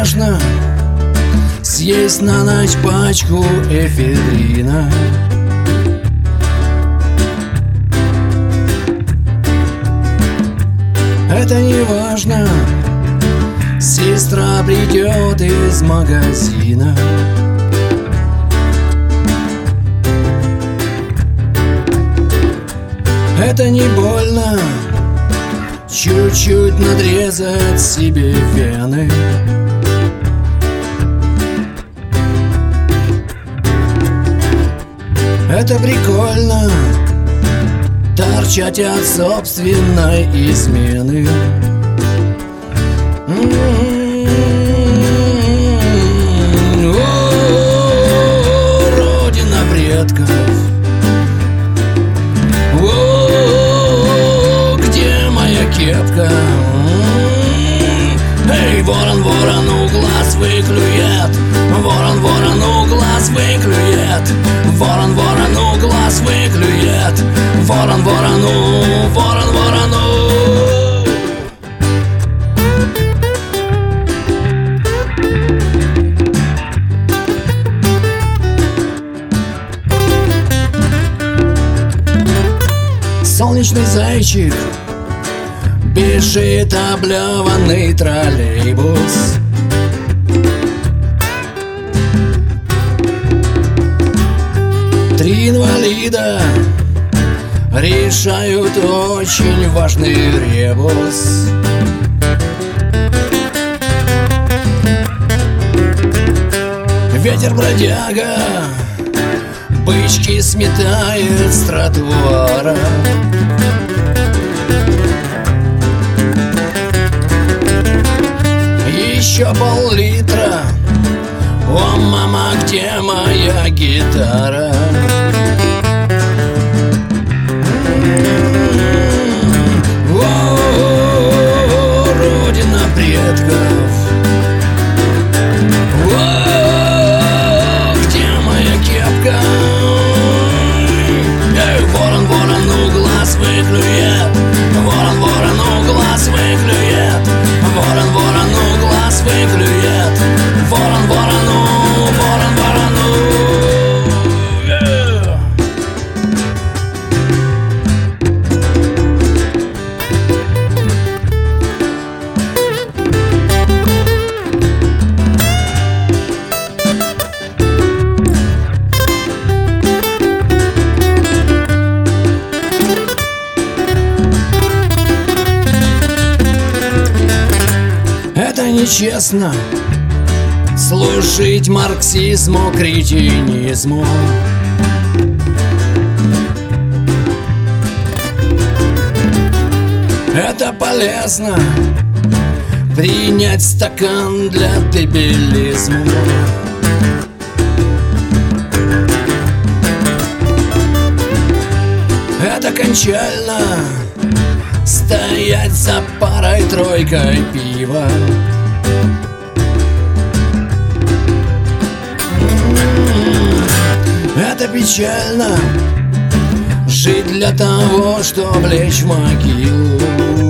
важно съесть на ночь пачку эфедрина. Это не важно, сестра придет из магазина. Это не больно, чуть-чуть надрезать себе вены. Это прикольно, торчать от собственной измены. О, родина предков, о, где моя кепка? Эй, ворон ворону глаз выклюет, ворон ворону глаз выклюет, ворон ворону глаз выклюет, ворон ворону, ворон ворону. Солнечный зайчик, бежит облеванный троллейбус. Три инвалида решают очень важный ребус. Ветер бродяга бычки сметает с тротуара. Еще пол-литра. О, мама, где моя гитара? О, родина предков. О, где моя кепка? Эй, ворон ворону глаз выклюет, ворон ворону глаз выклюет, ворон ворону глаз выклюет, ворон ворону, ворон ворону. Это нечестно служить марксизму, кретинизму. Это полезно принять стакан для дебилизма. Это кончально стоять за парой-тройкой пива. Это печально жить для того, чтобы лечь в могилу.